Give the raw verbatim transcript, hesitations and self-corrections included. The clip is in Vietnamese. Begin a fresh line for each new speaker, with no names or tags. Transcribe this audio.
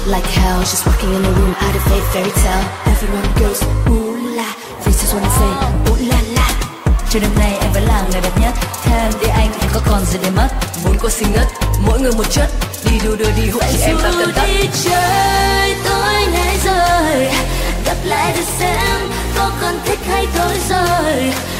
like hell. She's walking in the room out of a fairy tale. Everyone goes ooh la, faces wanna say ooh la la. Cho đêm nay em phải là người đẹp nhất. Thêm đi anh em có còn gì để mất. Muốn cô xinh ngất, mỗi người một chất. Đi đu đưa đi hút chị em ta cần tắt.
Đi chơi tối nay rồi, gặp lại để xem có còn thích hay thôi rồi.